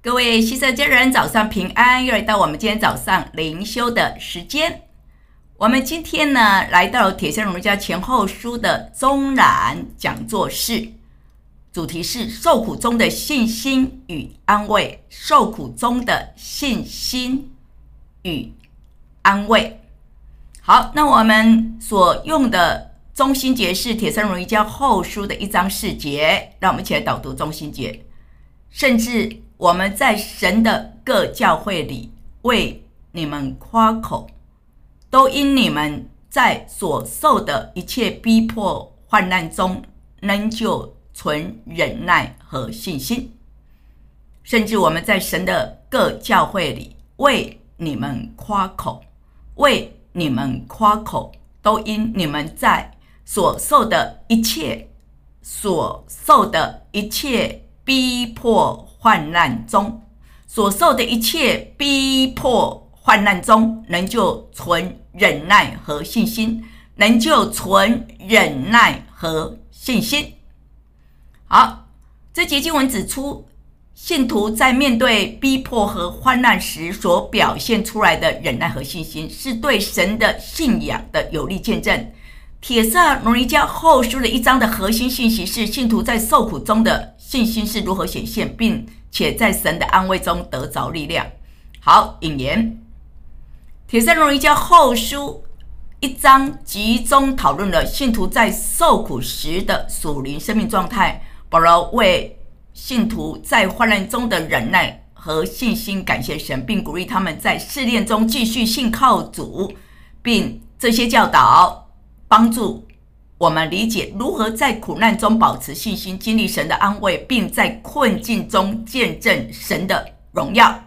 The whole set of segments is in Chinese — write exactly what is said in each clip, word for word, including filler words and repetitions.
各位西社家人，早上平安！又来到我们今天早上灵修的时间。我们今天呢，来到了铁扇荣家前后书的中览讲座室，主题是受苦中的信心与安慰。受苦中的信心与安慰。好，那我们所用的中心节是铁扇荣家后书的一章四节，让我们一起来导读中心节。甚至我们在神的各教会里为你们夸口，都因你们在所受的一切逼迫患难中，仍旧存忍耐和信心。甚至我们在神的各教会里为你们夸口，为你们夸口，都因你们在所受的一切所受的一切逼迫患难中，所受的一切逼迫患难中，仍旧存忍耐和信心，仍旧存忍耐和信心。好，这节经文指出，信徒在面对逼迫和患难时所表现出来的忍耐和信心，是对神的信仰的有力见证。帖撒罗尼迦后书的一章的核心信息是，信徒在受苦中的信心是如何显现，并且在神的安慰中得着力量。好，引言，帖撒罗尼迦后书一章集中讨论了信徒在受苦时的属灵生命状态。保罗为信徒在患难中的忍耐和信心感谢神，并鼓励他们在试炼中继续信靠主，并这些教导帮助我们理解如何在苦难中保持信心，经历神的安慰，并在困境中见证神的荣耀。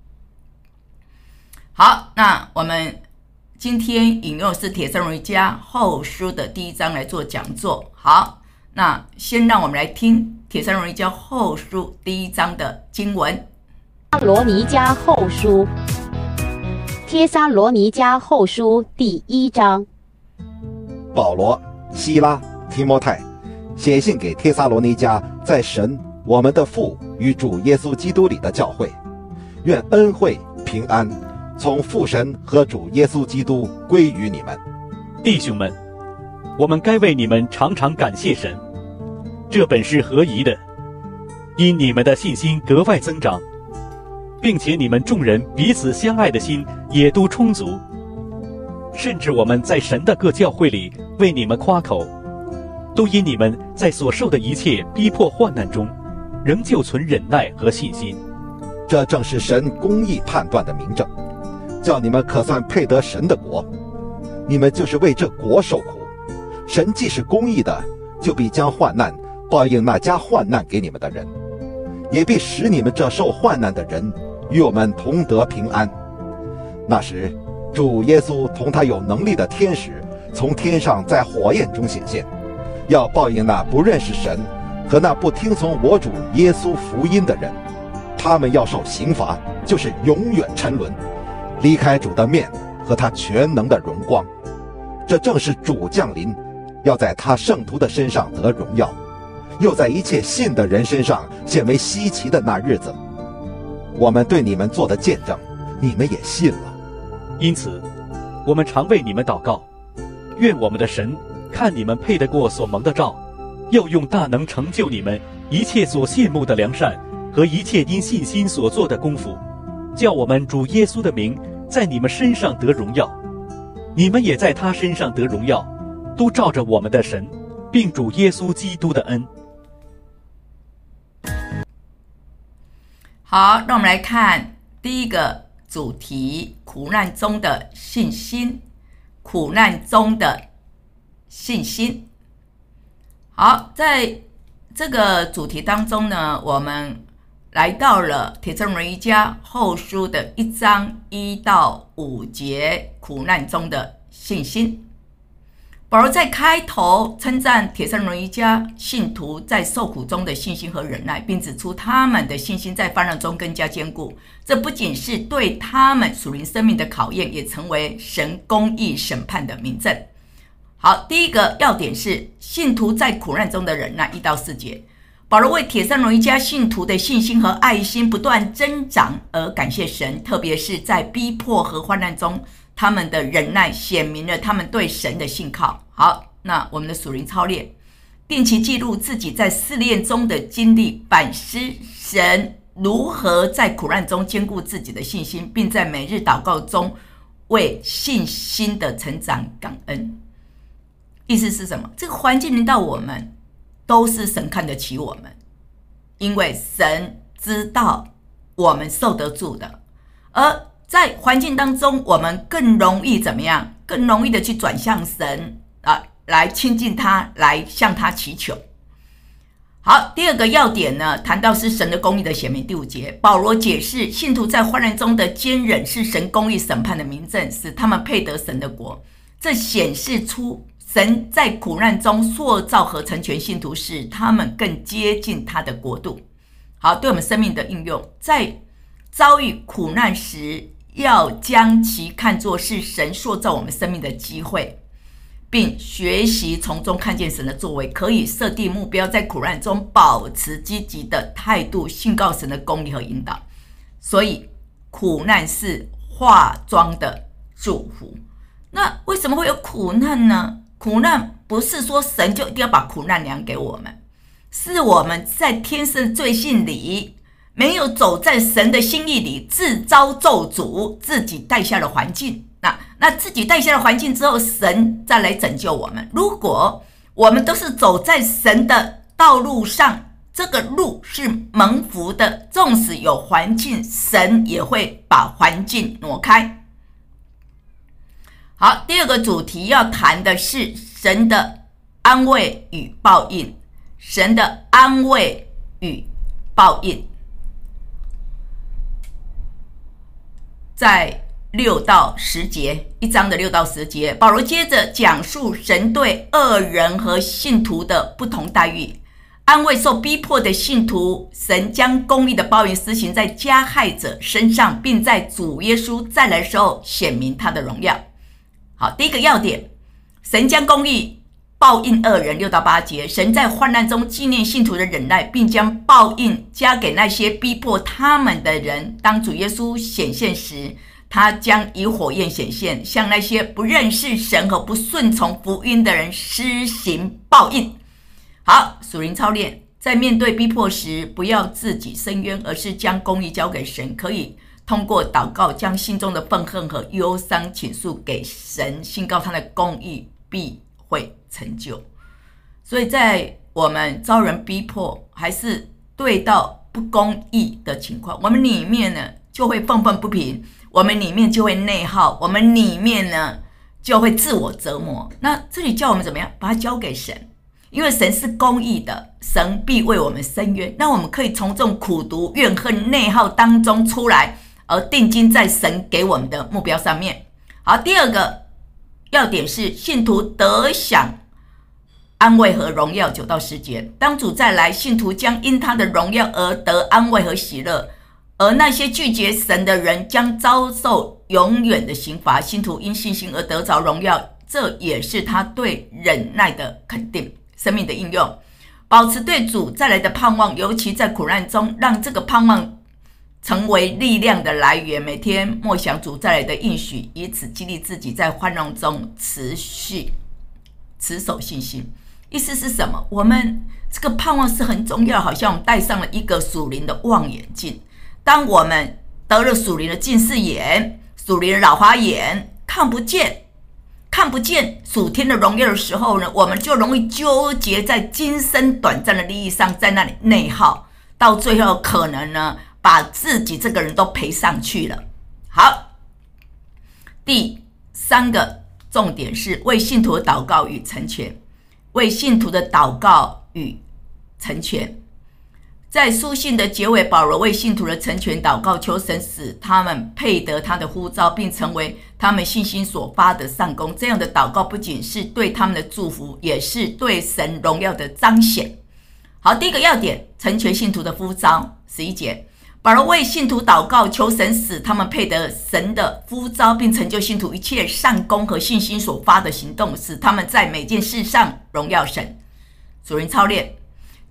好，那我们今天引用的是帖撒罗尼迦后书的第一章来做讲座。好，那先让我们来听帖撒罗尼迦后书第一章的经文。 帖撒罗尼迦后书，帖撒罗尼迦后书第一章。 保罗、希拉、提摩太写信给帖撒罗尼迦在神我们的父与主耶稣基督里的教会，愿恩惠平安从父神和主耶稣基督归于你们。 弟兄们，我们该为你们常常感谢神，这本是合宜的，因你们的信心格外增长，并且你们众人彼此相爱的心也都充足。甚至我们在神的各教会里为你们夸口，都因你们在所受的一切逼迫患难中，仍旧存忍耐和信心。 这正是神公义判断的明证，叫你们可算配得神的国。你们就是为这国受苦。神既是公义的，就必将患难报应那加患难给你们的人，也必使你们这受患难的人与我们同得平安。那时主耶稣同他有能力的天使从天上在火焰中显现，要报应那不认识神和那不听从我主耶稣福音的人。他们要受刑罚，就是永远沉沦，离开主的面和他全能的荣光。这正是主降临，要在他圣徒的身上得荣耀，又在一切信的人身上显为稀奇的那日子。我们对你们做的见证，你们也信了。 因此我们常为你们祷告，愿我们的神看你们配得过所蒙的召，又用大能成就你们一切所羡慕的良善和一切因信心所做的功夫，叫我们主耶稣的名在你们身上得荣耀，你们也在他身上得荣耀，都照着我们的神并主耶稣基督的恩。 好，让我们来看第一个主题，苦难中的信心。苦难中的信心。好，在这个主题当中呢，我们来到了帖撒罗尼迦后书的一章一到五节，苦难中的信心。保罗在开头称赞帖撒罗尼迦信徒在受苦中的信心和忍耐，并指出他们的信心在患难中更加坚固。这不仅是对他们属灵生命的考验，也成为神公义审判的明证。好，第一个要点是信徒在苦难中的忍耐，一到四节。保保罗为帖撒罗尼迦信徒的信心和爱心不断增长而感谢神，特别是在逼迫和患难中，他们的忍耐显明了他们对神的信靠。好，那我们的属灵操练，定期记录自己在试炼中的经历，反思神如何在苦难中坚固自己的信心，并在每日祷告中为信心的成长感恩。意思是什么？这个环境临到我们，都是神看得起我们，因为神知道我们受得住的。而在环境当中，我们更容易怎么样？更容易的去转向神啊，来亲近他，来向他祈求。好，第二个要点呢，谈到是神的公义的显明。第五节，保罗解释信徒在患难中的坚忍是神公义审判的明证，使他们配得神的国。这显示出神在苦难中塑造和成全信徒，使他们更接近他的国度。好，对我们生命的应用，在遭遇苦难时，要将其看作是神塑造我们生命的机会，并学习从中看见神的作为，可以设定目标，在苦难中保持积极的态度，信靠神的公义和引导。所以苦难是化妆的祝福。那为什么会有苦难呢？苦难不是说神就一定要把苦难量给我们，是我们在天生罪性里没有走在神的心意里，自招咒诅，自己带下了环境。那那自己带下了环境之后，神再来拯救我们。如果我们都是走在神的道路上，这个路是蒙福的，纵使有环境，神也会把环境挪开。好，第二个主题要谈的是神的安慰与报应。神的安慰与报应，在六到十节，一章的六到十节，保罗接着讲述神对恶人和信徒的不同待遇，安慰受逼迫的信徒，神将公义的报应施行在加害者身上，并在主耶稣再来的时候显明他的荣耀。好，第一个要点，神将公义报应恶人。六到八节，神在患难中纪念信徒的忍耐，并将报应加给那些逼迫他们的人。当主耶稣显现时，他将以火焰显现，向那些不认识神和不顺从福音的人施行报应。好，属灵操练，在面对逼迫时，不要自己伸冤，而是将公义交给神，可以通过祷告将心中的愤恨和忧伤倾诉给神，信靠他的公义必会成就。所以在我们遭人逼迫还是对到不公义的情况，我们里面呢就会愤愤不平，我们里面就会内耗，我们里面呢就会自我折磨。那这里叫我们怎么样？把它交给神，因为神是公义的，神必为我们伸冤。那我们可以从这种苦毒、怨恨、内耗当中出来，而定睛在神给我们的目标上面。好，第二个要点是信徒得享安慰和荣耀。九到十节，当主再来，信徒将因他的荣耀而得安慰和喜乐，而那些拒绝神的人将遭受永远的刑罚。信徒因信心而得着荣耀，这也是他对忍耐的肯定。生命的应用，保持对主再来的盼望，尤其在苦难中，让这个盼望成为力量的来源。每天默想主再来的应许，以此激励自己在患难中持续持守信心。意思是什么？我们这个盼望是很重要，好像我们戴上了一个属灵的望远镜。当我们得了属灵的近视眼、属灵的老花眼，看不见看不见属天的荣耀的时候呢，我们就容易纠结在今生短暂的利益上，在那里内耗，到最后可能呢把自己这个人都赔上去了。好，第三个重点是为信徒的祷告与成全。为信徒的祷告与成全，在书信的结尾，保罗为信徒的成全祷告，求神使他们配得他的呼召，并成为他们信心所发的善功。这样的祷告不仅是对他们的祝福，也是对神荣耀的彰显。好，第一个要点，成全信徒的呼召。十一节，保罗为信徒祷告，求神使他们配得神的呼召，并成就信徒一切善功和信心所发的行动，使他们在每件事上荣耀神。属灵操练，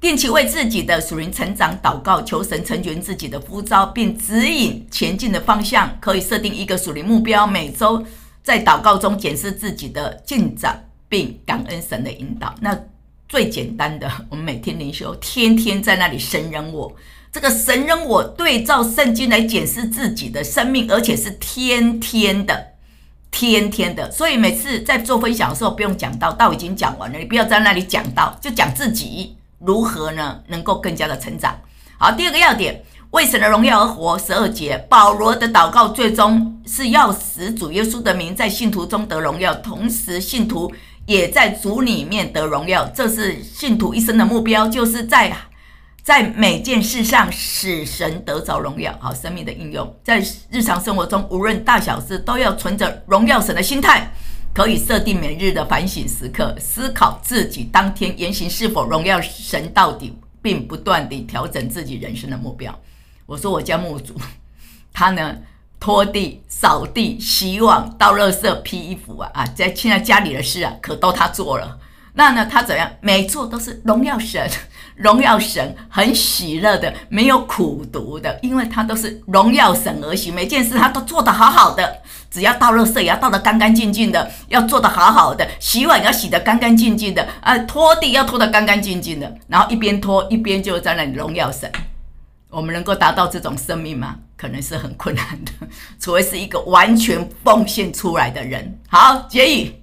定期为自己的属灵成长祷告，求神成全自己的呼召，并指引前进的方向。可以设定一个属灵目标，每周在祷告中检视自己的进展，并感恩神的引导。那最简单的，我们每天灵修，天天在那里神人我。这个神人我对照圣经来检视自己的生命，而且是天天的。天天的，所以每次在做分享的时候，不用讲道，道已经讲完了，你不要在那里讲道，就讲自己如何呢能够更加的成长。好，第二个要点，为神的荣耀而活。十二节，保罗的祷告最终是要使主耶稣的名在信徒中得荣耀，同时信徒也在主里面得荣耀。这是信徒一生的目标，就是在在每件事上使神得着荣耀。好，生命的应用，在日常生活中无论大小事都要存着荣耀神的心态。可以设定每日的反省时刻，思考自己当天言行是否荣耀神到底，并不断地调整自己人生的目标。我说我家牧主，他呢拖地、扫地、洗碗、倒垃圾、披衣服啊，啊，在现在家里的事啊，可都他做了。那呢，他怎样？每做都是荣耀神，荣耀神，很喜乐的，没有苦毒的，因为他都是荣耀神而行，每件事他都做得好好的。只要倒垃圾也要倒得干干净净的，要做得好好的，洗碗要洗得干干净净的，啊，拖地要拖得干干净净的，然后一边拖一边就在那里荣耀神。我们能够达到这种生命吗？可能是很困难的，除非是一个完全奉献出来的人。好，结语。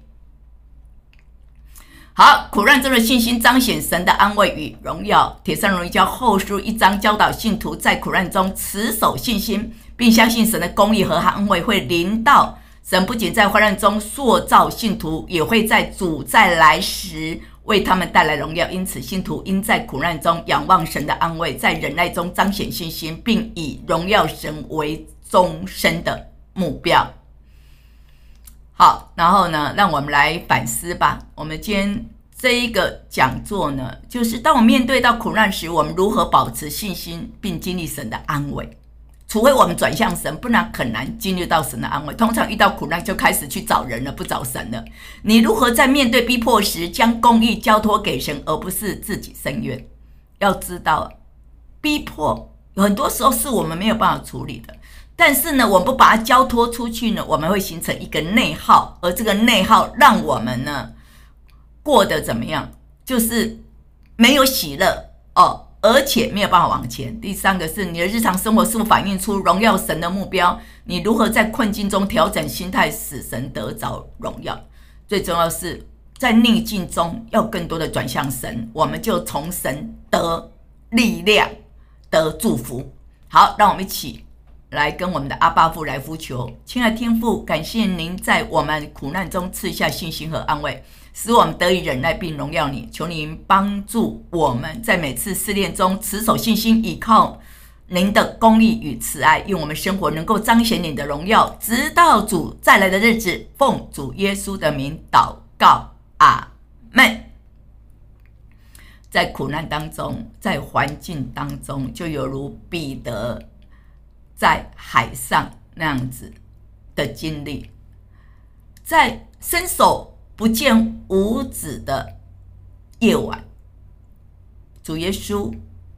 好，苦难中的信心彰显神的安慰与荣耀。帖撒罗尼迦后书一章教导信徒在苦难中持守信心，并相信神的公义和安慰会临到。神不仅在患难中塑造信徒，也会在主再来时为他们带来荣耀。因此，信徒应在苦难中仰望神的安慰，在忍耐中彰显信心，并以荣耀神为终身的目标。好，然后呢，让我们来反思吧。我们今天这一个讲座呢，就是当我们面对到苦难时，我们如何保持信心，并经历神的安慰。除非我们转向神，不然很难经历到神的安慰。通常遇到苦难就开始去找人了，不找神了。你如何在面对逼迫时，将公义交托给神，而不是自己伸冤？要知道，逼迫有很多时候是我们没有办法处理的。但是呢，我们不把它交托出去呢，我们会形成一个内耗，而这个内耗让我们呢过得怎么样？就是没有喜乐哦，而且没有办法往前。第三个是你的日常生活是否反映出荣耀神的目标？你如何在困境中调整心态，使神得着荣耀？最重要是在逆境中要更多的转向神，我们就从神得力量，得祝福。好，让我们一起来跟我们的阿爸父来呼求。亲爱的天父，感谢您在我们苦难中赐下信心和安慰，使我们得以忍耐并荣耀你。求您帮助我们在每次试炼中持守信心，依靠您的公义与慈爱，用我们生活能够彰显你的荣耀，直到主再来的日子。奉主耶稣的名祷告，阿们。在苦难当中，在环境当中，就犹如彼得在海上那样子的经历，在伸手不见五指的夜晚，主耶稣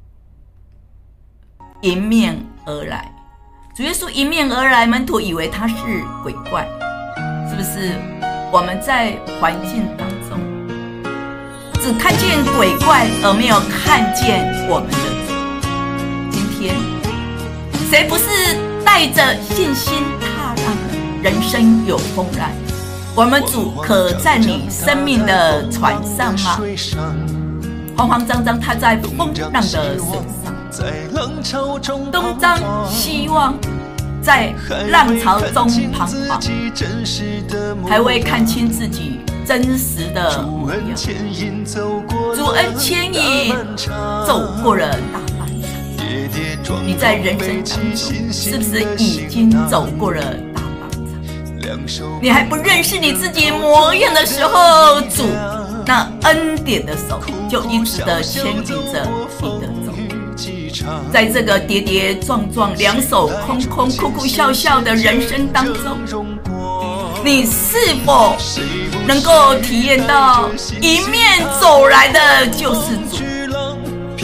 迎面而来。主耶稣迎面而来，门徒以为他是鬼怪，是不是？我们在环境当中只看见鬼怪，而没有看见我们的主。今天谁不是带着信心踏浪的？人生有风浪，我们主可在你生命的船上吗？慌慌张张踏在风浪的水上，东张西望，在浪潮中彷徨，还未看清自己真实的模样。主恩牵引，走过了大半场。你在人生当中是不是已经走过了大半场？你还不认识你自己模样的时候，主那恩典的手就一直的牵引着你的走。在这个跌跌撞撞、两手空空、哭哭笑笑的人生当中，你是否能够体验到迎面走来的救世主？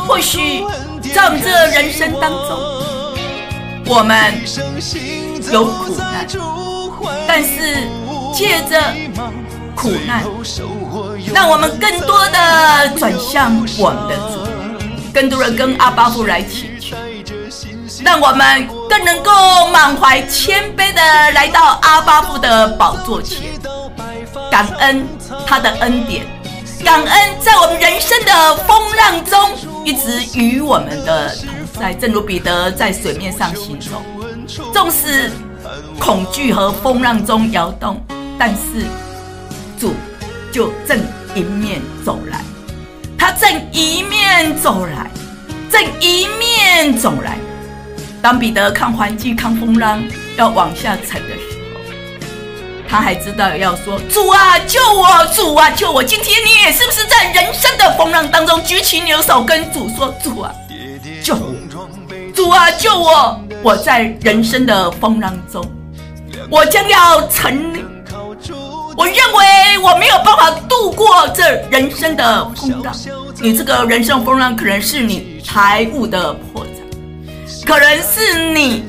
或许在我们这人生当中，我们有苦难，但是借着苦难，让我们更多的转向我们的主，更多的跟阿爸父来祈求，让我们更能够满怀谦卑的来到阿爸父的宝座前，感恩他的恩典，感恩在我们人生的风浪中一直与我们的同在。正如彼得在水面上行走，纵使恐惧和风浪中摇动，但是主就正迎面走来，他正一面走来，正一面走来。当彼得看环境看风浪要往下沉的时候，他还知道要说，主啊救我，主啊救我。今天你也是不是在人生的风浪当中举起你的手跟主说，主啊救我，主啊救我，我在人生的风浪中我将要沉溺，我认为我没有办法度过这人生的风浪。你这个人生风浪可能是你财务的破产，可能是你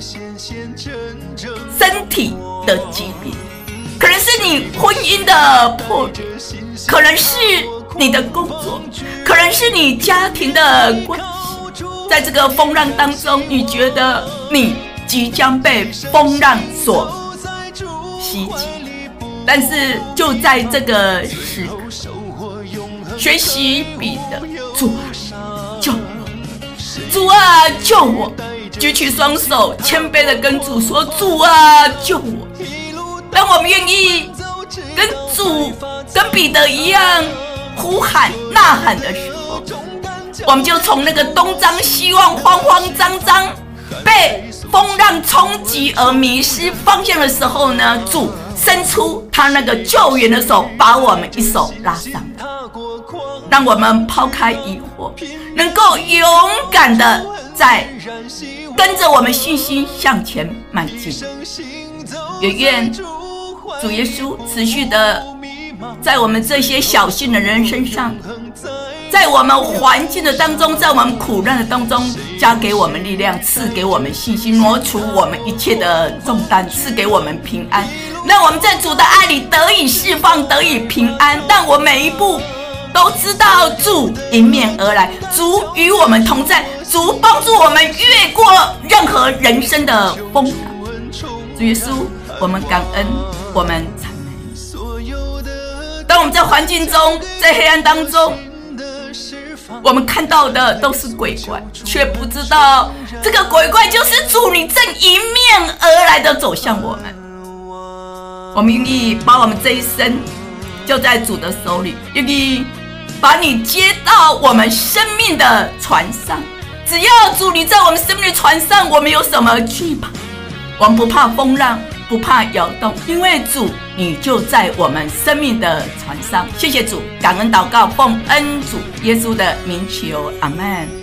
身体的疾病，可能是你婚姻的破裂，可能是你的工作，可能是你家庭的关系。在这个风浪当中，你觉得你即将被风浪所袭击，但是就在这个时刻，学习彼得，主啊救我，主啊救我，举起双手，谦卑的跟主说，主啊救我。当我们愿意跟主跟彼得一样呼喊呐喊的时候，我们就从那个东张西望慌慌张张被风浪冲击而迷失方向的时候呢，主伸出他那个救援的手，把我们一手拉上来，让我们抛开疑惑，能够勇敢的在跟着我们信心向前迈进。也愿主耶稣持续的在我们这些小信的人身上，在我们环境的当中，在我们苦难的当中，加给我们力量，赐给我们信心，挪除我们一切的重担，赐给我们平安，让我们在主的爱里得以释放，得以平安。让我每一步都知道主迎面而来，主与我们同在，主帮助我们越过任何人生的风浪。主耶稣，我们感恩，我们赞美。当我们在环境中，在黑暗当中，我们看到的都是鬼怪，却不知道这个鬼怪就是主你正迎面而来的走向我们。我们愿意把我们这一生就在主的手里，愿意把你接到我们生命的船上。只要主你在我们生命的船上，我们有什么惧怕？我们不怕风浪，不怕摇动，因为主你就在我们生命的船上。谢谢主，感恩祷告，奉恩主耶稣的名求，阿们。